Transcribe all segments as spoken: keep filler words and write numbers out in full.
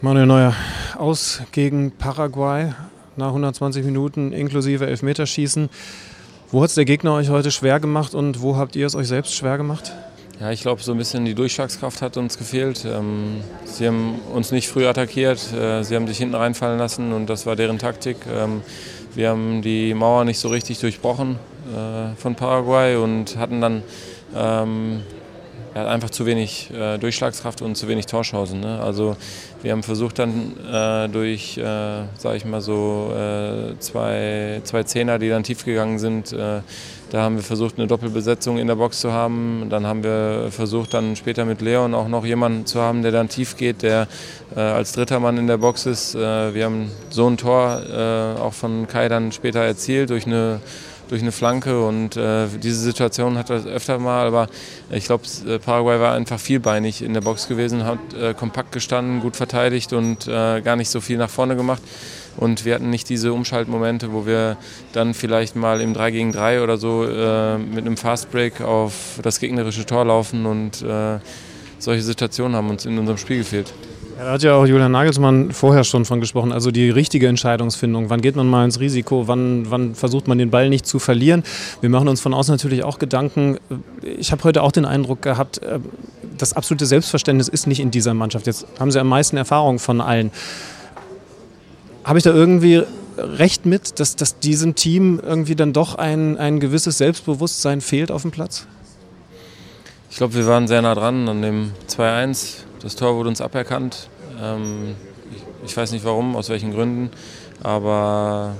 Manuel Neuer aus gegen Paraguay nach hundertzwanzig Minuten inklusive Elfmeterschießen. Wo hat es der Gegner euch heute schwer gemacht und wo habt ihr es euch selbst schwer gemacht? Ja, ich glaube, so ein bisschen die Durchschlagskraft hat uns gefehlt. Ähm, sie haben uns nicht früh attackiert, äh, sie haben sich hinten reinfallen lassen und das war deren Taktik. Ähm, wir haben die Mauer nicht so richtig durchbrochen äh, von Paraguay und hatten dann ähm, ja, einfach zu wenig äh, Durchschlagskraft und zu wenig Torchancen. Ne? Also wir haben versucht dann äh, durch, äh, sage ich mal so, äh, zwei, zwei Zehner, die dann tief gegangen sind, äh, da haben wir versucht, eine Doppelbesetzung in der Box zu haben. Dann haben wir versucht, dann später mit Leon auch noch jemanden zu haben, der dann tief geht, der äh, als dritter Mann in der Box ist. Äh, wir haben so ein Tor äh, auch von Kai dann später erzielt durch eine durch eine Flanke und äh, diese Situation hat er öfter mal, aber ich glaube, Paraguay war einfach vielbeinig in der Box gewesen, hat äh, kompakt gestanden, gut verteidigt und äh, gar nicht so viel nach vorne gemacht und wir hatten nicht diese Umschaltmomente, wo wir dann vielleicht mal im drei gegen drei oder so äh, mit einem Fastbreak auf das gegnerische Tor laufen und äh, solche Situationen haben uns in unserem Spiel gefehlt. Da hat ja auch Julian Nagelsmann vorher schon von gesprochen, also die richtige Entscheidungsfindung. Wann geht man mal ins Risiko, wann, wann versucht man den Ball nicht zu verlieren? Wir machen uns von außen natürlich auch Gedanken. Ich habe heute auch den Eindruck gehabt, das absolute Selbstverständnis ist nicht in dieser Mannschaft. Jetzt haben sie am meisten Erfahrung von allen. Habe ich da irgendwie recht mit, dass, dass diesem Team irgendwie dann doch ein, ein gewisses Selbstbewusstsein fehlt auf dem Platz? Ich glaube, wir waren sehr nah dran an dem zwei eins. Das Tor wurde uns aberkannt. Ähm, ich, ich weiß nicht warum, aus welchen Gründen, aber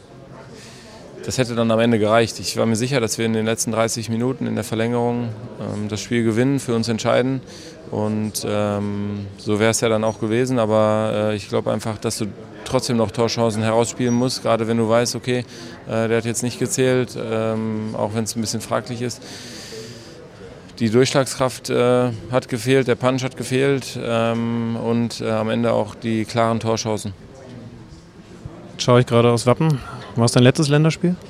das hätte dann am Ende gereicht. Ich war mir sicher, dass wir in den letzten dreißig Minuten in der Verlängerung ähm, das Spiel gewinnen, für uns entscheiden. Und ähm, so wäre es ja dann auch gewesen, aber äh, ich glaube einfach, dass du trotzdem noch Torchancen herausspielen musst, gerade wenn du weißt, okay, äh, der hat jetzt nicht gezählt, ähm, auch wenn es ein bisschen fraglich ist. Die Durchschlagskraft äh, hat gefehlt, der Punch hat gefehlt ähm, und äh, am Ende auch die klaren Torchancen. Jetzt schaue ich gerade aus Wappen. War es dein letztes Länderspiel?